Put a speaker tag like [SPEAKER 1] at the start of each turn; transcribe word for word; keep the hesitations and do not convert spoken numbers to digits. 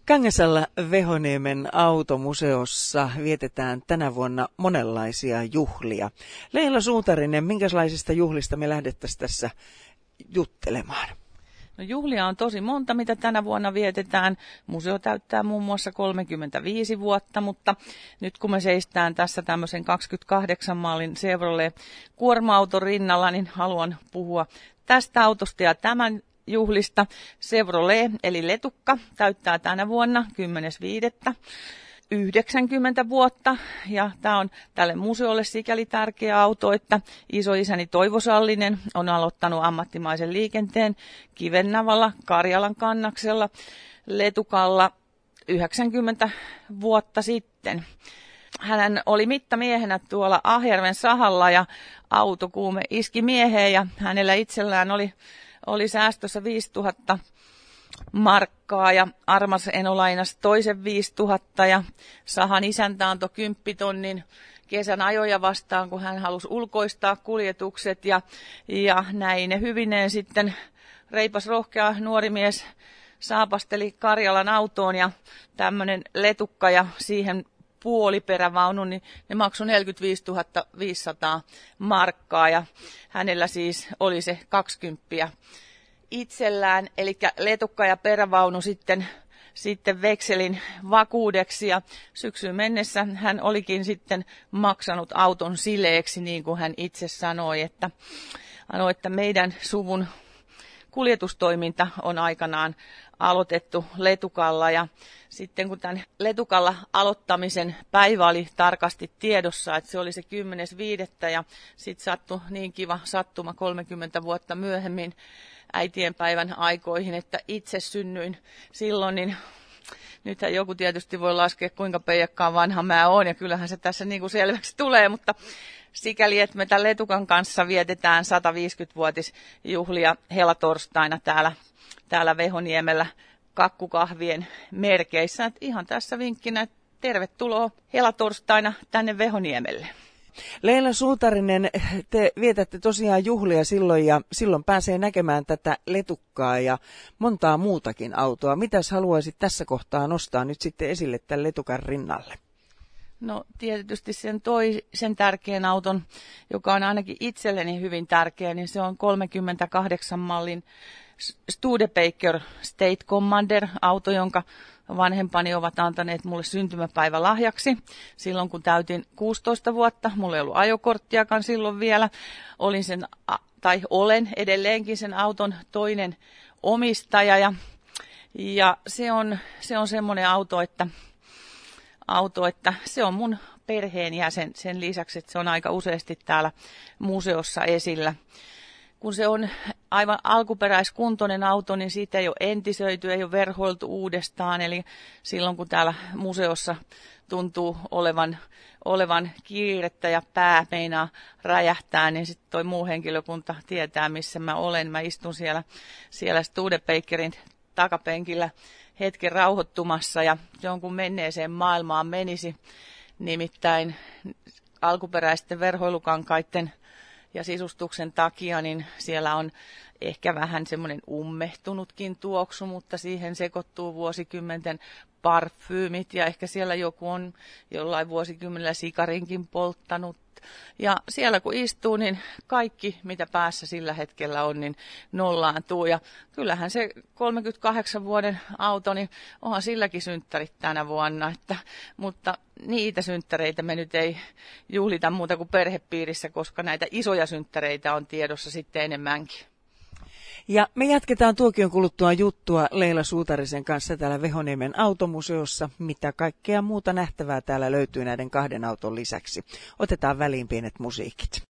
[SPEAKER 1] Kangasalla Vehoniemen automuseossa vietetään tänä vuonna monenlaisia juhlia. Leila Suutarinen, minkälaisista juhlista me lähdettäisiin tässä juttelemaan?
[SPEAKER 2] No, juhlia on tosi monta, mitä tänä vuonna vietetään. Museo täyttää muun muassa kolmekymmentäviisi vuotta, mutta nyt kun me seistään tässä tämmöisen kaksikymmentäkahdeksan mallin Chevrolet kuorma-auton rinnalla, niin haluan puhua tästä autosta ja tämän juhlista. Chevrolet eli letukka täyttää tänä vuonna kymmenes viidettä yhdeksänkymmentä vuotta, ja tämä on tälle museolle sikäli tärkeä auto, että isoisäni Toivo Sallinen on aloittanut ammattimaisen liikenteen Kivennavalla Karjalan kannaksella letukalla yhdeksänkymmentä vuotta sitten. Hän oli mittamiehenä tuolla Ahjärven sahalla ja autokuume iski mieheen ja hänellä itsellään oli, oli säästössä viisituhatta markkaa ja armas eno lainasi toisen viisituhatta ja sahan isäntä antoi kymppitonnin kesän ajoja vastaan, kun hän halusi ulkoistaa kuljetukset ja, ja näin ne hyvineen sitten reipas rohkea nuori mies saapasteli Karjalan autoon ja tämmöinen letukka ja siihen puoliperävaunu, niin ne maksoi neljäkymmentäviisituhatta viisisataa markkaa ja hänellä siis oli se kaksikymmentä itsellään, eli letukka ja perävaunu sitten, sitten vekselin vakuudeksi ja syksyyn mennessä hän olikin sitten maksanut auton sileeksi, niin kuin hän itse sanoi, että, sanoi, että meidän suvun kuljetustoiminta on aikanaan aloitettu letukalla ja sitten kun tämän letukalla aloittamisen päivä oli tarkasti tiedossa, että se oli se kymmenes viidettä ja sitten sattui niin kiva sattuma kolmekymmentä vuotta myöhemmin äitienpäivän aikoihin, että itse synnyin silloin, niin nythän joku tietysti voi laskea, kuinka peijakkaan vanha mä oon, ja kyllähän se tässä niin kuin selväksi tulee, mutta sikäli, että me tämän letukan kanssa vietetään sataviisikymmenvuotisjuhlia helatorstaina täällä, täällä Vehoniemellä kakkukahvien merkeissä. Että ihan tässä vinkkinä, että tervetuloa helatorstaina tänne Vehoniemelle.
[SPEAKER 1] Leila Suutarinen, te vietätte tosiaan juhlia silloin ja silloin pääsee näkemään tätä letukkaa ja montaa muutakin autoa. Mitäs haluaisit tässä kohtaa nostaa nyt sitten esille tämän letukan rinnalle?
[SPEAKER 2] No tietysti sen toisen tärkeän auton, joka on ainakin itselleni hyvin tärkeä, niin se on kolmekymmentäkahdeksan mallin Studebaker State Commander auto, jonka vanhempani ovat antaneet mulle syntymäpäivälahjaksi. Silloin kun täytin kuusitoista vuotta, mulla ei ollut ajokorttiakaan silloin vielä. Olin sen, tai olen edelleenkin sen auton toinen omistaja ja, ja se on, se on semmoinen auto, että auto, että se on mun perheenjäsen sen lisäksi, että se on aika useasti täällä museossa esillä. Kun se on aivan alkuperäiskuntoinen auto, niin siitä ei ole entisöity, ei ole verhoiltu uudestaan. Eli silloin kun täällä museossa tuntuu olevan, olevan kiirettä ja pää meinaa räjähtää, niin sitten toi muu henkilökunta tietää, missä mä olen. Mä istun siellä, siellä Studebakerin takapenkillä hetken rauhoittumassa ja jonkun menneeseen maailmaan menisi. Nimittäin alkuperäisten verhoilukankaiden ja sisustuksen takia, niin siellä on ehkä vähän semmoinen ummehtunutkin tuoksu, mutta siihen sekoittuu vuosikymmenten parfyymit ja ehkä siellä joku on jollain vuosikymmenellä sikarinkin polttanut. Ja siellä kun istuu, niin kaikki mitä päässä sillä hetkellä on, niin nollaantuu. Ja kyllähän se kolmekymmentäkahdeksan vuoden auto, niin onhan silläkin synttärit tänä vuonna. Että, mutta niitä synttäreitä me nyt ei juhlita muuta kuin perhepiirissä, koska näitä isoja synttäreitä on tiedossa sitten enemmänkin.
[SPEAKER 1] Ja me jatketaan tuokion kuluttua juttua Leila Suutarisen kanssa täällä Vehoniemen automuseossa. Mitä kaikkea muuta nähtävää täällä löytyy näiden kahden auton lisäksi. Otetaan väliin pienet musiikit.